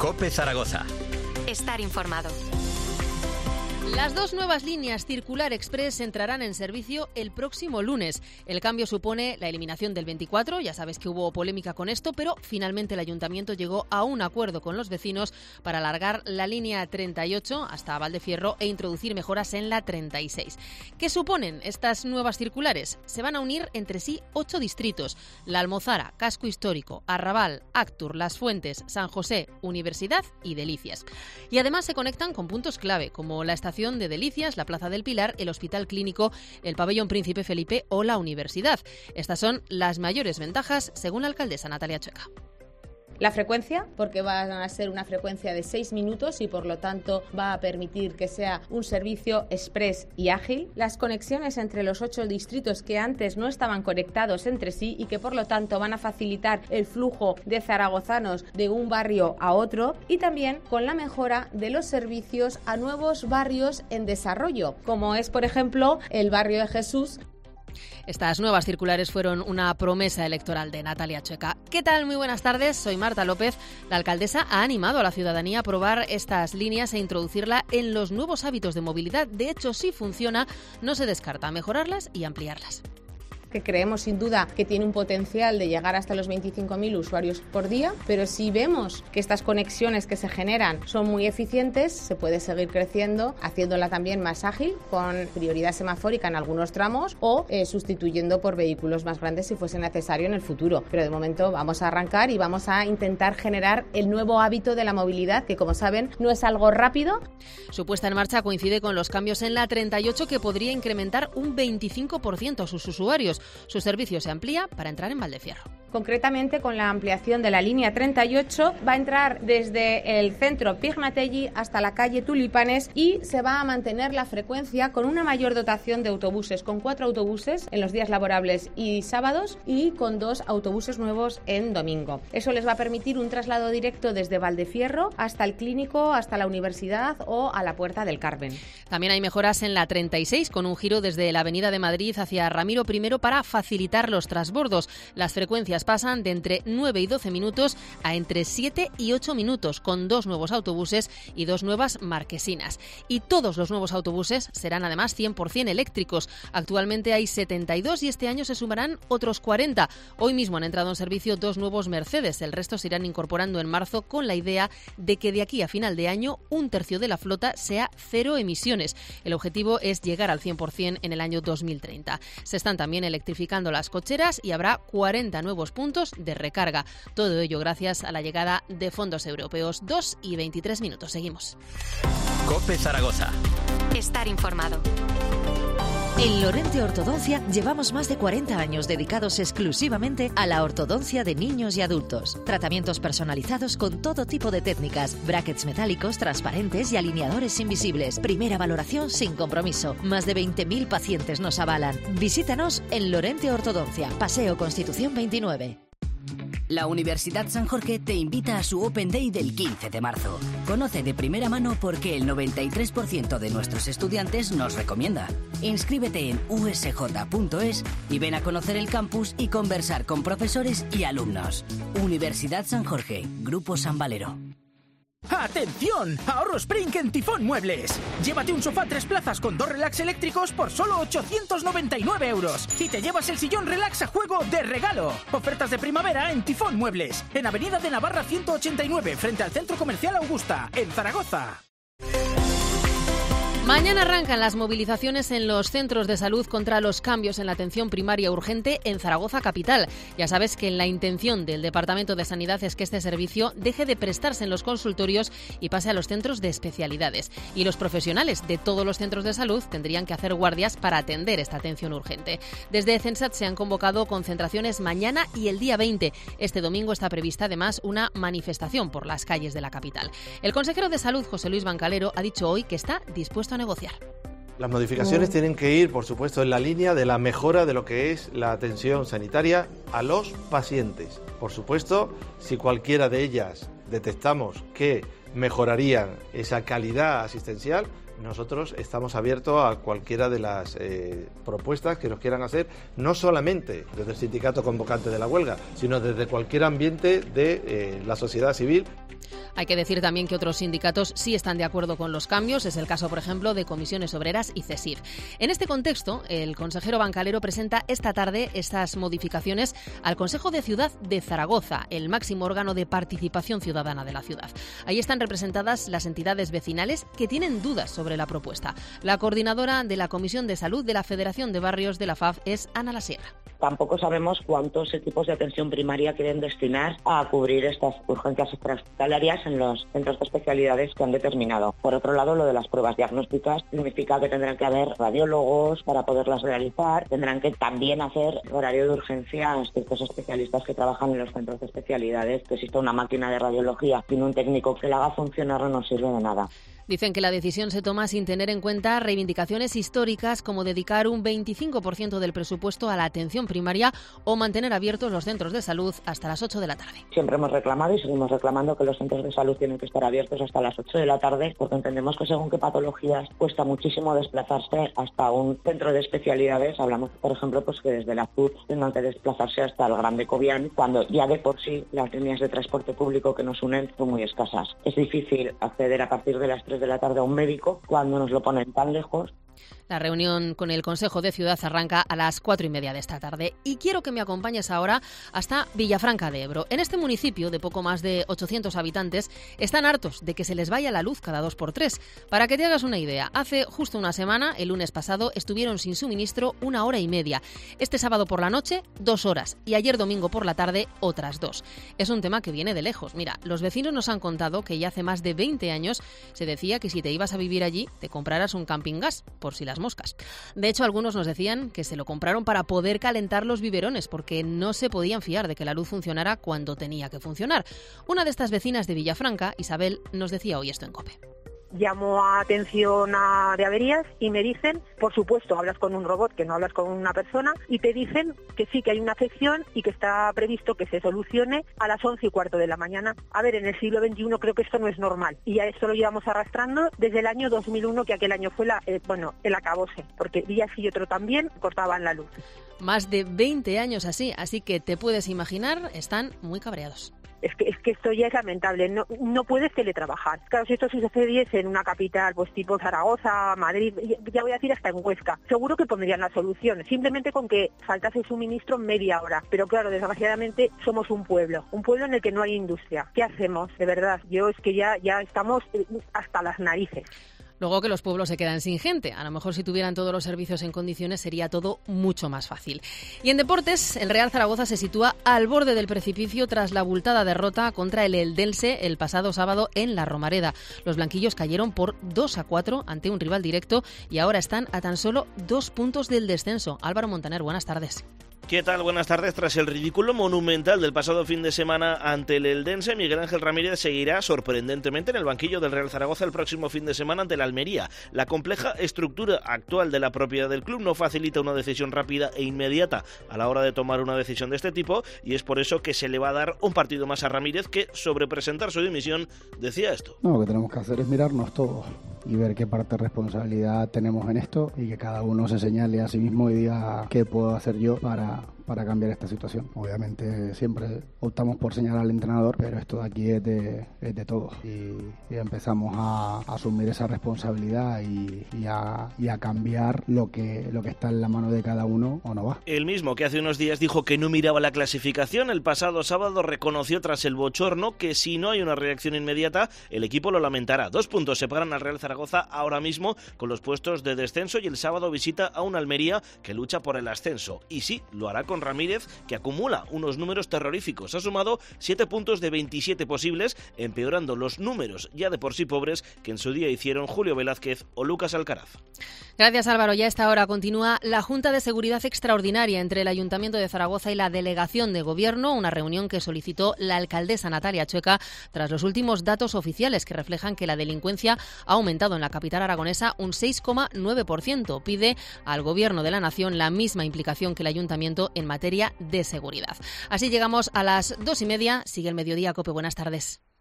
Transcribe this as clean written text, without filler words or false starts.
COPE Zaragoza. Estar informado. Las dos nuevas líneas Circular Express entrarán en servicio el próximo lunes. El cambio supone la eliminación del 24, ya sabes que hubo polémica con esto, pero finalmente el Ayuntamiento llegó a un acuerdo con los vecinos para alargar la línea 38 hasta Valdefierro e introducir mejoras en la 36. ¿Qué suponen estas nuevas circulares? Se van a unir entre sí 8 distritos: La Almozara, Casco Histórico, Arrabal, Actur, Las Fuentes, San José, Universidad y Delicias. Y además se conectan con puntos clave como la estación de Delicias, la Plaza del Pilar, el Hospital Clínico, el Pabellón Príncipe Felipe o la Universidad. Estas son las mayores ventajas, según la alcaldesa Natalia Chueca. La frecuencia, porque va a ser una frecuencia de 6 minutos y por lo tanto va a permitir que sea un servicio express y ágil. Las conexiones entre los 8 distritos que antes no estaban conectados entre sí y que por lo tanto van a facilitar el flujo de zaragozanos de un barrio a otro, y también con la mejora de los servicios a nuevos barrios en desarrollo, como es por ejemplo el barrio de Jesús. Estas nuevas circulares fueron una promesa electoral de Natalia Chueca. ¿Qué tal? Muy buenas tardes, soy Marta López. La alcaldesa ha animado a la ciudadanía a probar estas líneas e introducirla en los nuevos hábitos de movilidad. De hecho, si funciona, no se descarta mejorarlas y ampliarlas. Que creemos sin duda que tiene un potencial de llegar hasta los 25.000 usuarios por día, pero si vemos que estas conexiones que se generan son muy eficientes, se puede seguir creciendo, haciéndola también más ágil, con prioridad semafórica en algunos tramos o sustituyendo por vehículos más grandes si fuese necesario en el futuro. Pero de momento vamos a arrancar y vamos a intentar generar el nuevo hábito de la movilidad, que como saben no es algo rápido. Su puesta en marcha coincide con los cambios en la 38, que podría incrementar un 25% a sus usuarios. Su servicio se amplía para entrar en Valdefierro. Concretamente, con la ampliación de la línea 38, va a entrar desde el centro Pignatelli hasta la calle Tulipanes y se va a mantener la frecuencia con una mayor dotación de autobuses, con 4 autobuses en los días laborables y sábados y con 2 autobuses nuevos en domingo. Eso les va a permitir un traslado directo desde Valdefierro hasta el Clínico, hasta la Universidad o a la Puerta del Carmen. También hay mejoras en la 36, con un giro desde la Avenida de Madrid hacia Ramiro I para facilitar los transbordos. Las frecuencias pasan de entre 9 y 12 minutos a entre 7 y 8 minutos, con 2 nuevos autobuses y 2 nuevas marquesinas. Y todos los nuevos autobuses serán además 100% eléctricos. Actualmente hay 72 y este año se sumarán otros 40. Hoy mismo han entrado en servicio 2 nuevos Mercedes. El resto se irán incorporando en marzo, con la idea de que de aquí a final de año un tercio de la flota sea cero emisiones. El objetivo es llegar al 100% en el año 2030. Se están también electrificando las cocheras y habrá 40 nuevos puntos de recarga. Todo ello gracias a la llegada de fondos europeos. 2:23. Seguimos. COPE Zaragoza. Estar informado. En Lorente Ortodoncia llevamos más de 40 años dedicados exclusivamente a la ortodoncia de niños y adultos. Tratamientos personalizados con todo tipo de técnicas, brackets metálicos, transparentes y alineadores invisibles. Primera valoración sin compromiso. Más de 20.000 pacientes nos avalan. Visítanos en Lorente Ortodoncia, Paseo Constitución 29. La Universidad San Jorge te invita a su Open Day del 15 de marzo. Conoce de primera mano por qué el 93% de nuestros estudiantes nos recomienda. Inscríbete en usj.es y ven a conocer el campus y conversar con profesores y alumnos. Universidad San Jorge, Grupo San Valero. ¡Atención! ¡Ahorro Spring en Tifón Muebles! Llévate un sofá 3 plazas con 2 relax eléctricos por solo 899 euros. Y te llevas el sillón relax a juego de regalo. Ofertas de primavera en Tifón Muebles. En Avenida de Navarra 189, frente al Centro Comercial Augusta, en Zaragoza. Mañana arrancan las movilizaciones en los centros de salud contra los cambios en la atención primaria urgente en Zaragoza capital. Ya sabes que la intención del Departamento de Sanidad es que este servicio deje de prestarse en los consultorios y pase a los centros de especialidades. Y los profesionales de todos los centros de salud tendrían que hacer guardias para atender esta atención urgente. Desde Censat se han convocado concentraciones mañana y el día 20. Este domingo está prevista además una manifestación por las calles de la capital. El consejero de Salud, José Luis Bancalero, ha dicho hoy que está dispuesto a negociar. Las modificaciones tienen que ir, por supuesto, en la línea de la mejora de lo que es la atención sanitaria a los pacientes. Por supuesto, si cualquiera de ellas detectamos que mejorarían esa calidad asistencial, nosotros estamos abiertos a cualquiera de las propuestas que nos quieran hacer, no solamente desde el sindicato convocante de la huelga, sino desde cualquier ambiente de la sociedad civil. Hay que decir también que otros sindicatos sí están de acuerdo con los cambios. Es el caso, por ejemplo, de Comisiones Obreras y CESIF. En este contexto, el consejero Bancalero presenta esta tarde estas modificaciones al Consejo de Ciudad de Zaragoza, el máximo órgano de participación ciudadana de la ciudad. Ahí están representadas las entidades vecinales que tienen dudas sobre la propuesta. La coordinadora de la Comisión de Salud de la Federación de Barrios de la FAV es Ana Lasierra. Tampoco sabemos cuántos equipos de atención primaria quieren destinar a cubrir estas urgencias extrahospitalarias en los centros de especialidades que han determinado. Por otro lado, lo de las pruebas diagnósticas significa que tendrán que haber radiólogos para poderlas realizar, tendrán que también hacer horario de urgencias de estos especialistas que trabajan en los centros de especialidades. Que exista una máquina de radiología sin un técnico que la haga funcionar no nos sirve de nada. Dicen que la decisión se toma sin tener en cuenta reivindicaciones históricas como dedicar un 25% del presupuesto a la atención primaria o mantener abiertos los centros de salud hasta las 8 de la tarde. Siempre hemos reclamado y seguimos reclamando que los centros de salud tienen que estar abiertos hasta las 8 de la tarde porque entendemos que según qué patologías cuesta muchísimo desplazarse hasta un centro de especialidades. Hablamos, por ejemplo, pues que desde la CUT tengan que desplazarse hasta el Gran de Cobián cuando ya de por sí las líneas de transporte público que nos unen son muy escasas. Es difícil acceder a partir de las 3 de la tarde a un médico cuando nos lo ponen tan lejos. La reunión con el Consejo de Ciudad arranca a las 4:30 de esta tarde y quiero que me acompañes ahora hasta Villafranca de Ebro. En este municipio de poco más de 800 habitantes están hartos de que se les vaya la luz cada 2x3. Para que te hagas una idea, hace justo una semana, el lunes pasado, estuvieron sin suministro 1 hora y media. Este sábado por la noche, 2 horas y ayer domingo por la tarde, otras 2. Es un tema que viene de lejos. Mira, los vecinos nos han contado que ya hace más de 20 años se decía que si te ibas a vivir allí, te compraras un camping gas, por si las moscas. De hecho, algunos nos decían que se lo compraron para poder calentar los biberones porque no se podían fiar de que la luz funcionara cuando tenía que funcionar. Una de estas vecinas de Villafranca, Isabel, nos decía hoy esto en COPE. Llamo a atención de averías y me dicen, por supuesto, hablas con un robot, que no hablas con una persona, y te dicen que sí, que hay una afección y que está previsto que se solucione a las 11:15 de la mañana. A ver, en el siglo XXI creo que esto no es normal. Y ya esto lo llevamos arrastrando desde el año 2001, que aquel año fue el acabose, porque días y otro también cortaban la luz. Más de 20 años así que te puedes imaginar, están muy cabreados. Es que esto ya es lamentable, no puedes teletrabajar. Claro, si esto sucediese en una capital, pues tipo Zaragoza, Madrid, ya voy a decir hasta en Huesca, seguro que pondrían la solución, simplemente con que faltase el suministro media hora. Pero claro, desgraciadamente somos un pueblo en el que no hay industria. ¿Qué hacemos? De verdad, es que ya estamos hasta las narices. Luego que los pueblos se quedan sin gente. A lo mejor si tuvieran todos los servicios en condiciones sería todo mucho más fácil. Y en deportes, el Real Zaragoza se sitúa al borde del precipicio tras la abultada derrota contra el Eldense el pasado sábado en La Romareda. Los blanquillos cayeron por 2-4 ante un rival directo y ahora están a tan solo 2 puntos del descenso. Álvaro Montaner, buenas tardes. ¿Qué tal? Buenas tardes. Tras el ridículo monumental del pasado fin de semana ante el Eldense, Miguel Ángel Ramírez seguirá sorprendentemente en el banquillo del Real Zaragoza el próximo fin de semana ante la Almería. La compleja estructura actual de la propiedad del club no facilita una decisión rápida e inmediata a la hora de tomar una decisión de este tipo y es por eso que se le va a dar un partido más a Ramírez que, sobre presentar su dimisión, decía esto. No, lo que tenemos que hacer es mirarnos todos y ver qué parte de responsabilidad tenemos en esto y que cada uno se señale a sí mismo y diga qué puedo hacer yo para cambiar esta situación. Obviamente siempre optamos por señalar al entrenador, pero esto de aquí es de todos y empezamos a asumir esa responsabilidad y a cambiar lo que está en la mano de cada uno o no va. El mismo que hace unos días dijo que no miraba la clasificación, el pasado sábado reconoció tras el bochorno que si no hay una reacción inmediata, el equipo lo lamentará. 2 puntos separan al Real Zaragoza ahora mismo con los puestos de descenso y el sábado visita a una Almería que lucha por el ascenso. Y sí, lo hará con Ramírez, que acumula unos números terroríficos. Ha sumado 7 puntos de 27 posibles, empeorando los números ya de por sí pobres que en su día hicieron Julio Velázquez o Lucas Alcaraz. Gracias, Álvaro. Ya a esta hora continúa la Junta de Seguridad Extraordinaria entre el Ayuntamiento de Zaragoza y la Delegación de Gobierno, una reunión que solicitó la alcaldesa Natalia Chueca tras los últimos datos oficiales que reflejan que la delincuencia ha aumentado en la capital aragonesa un 6,9%. Pide al Gobierno de la Nación la misma implicación que el Ayuntamiento en materia de seguridad. Así llegamos a las 2:30. Sigue el mediodía, COPE. Buenas tardes.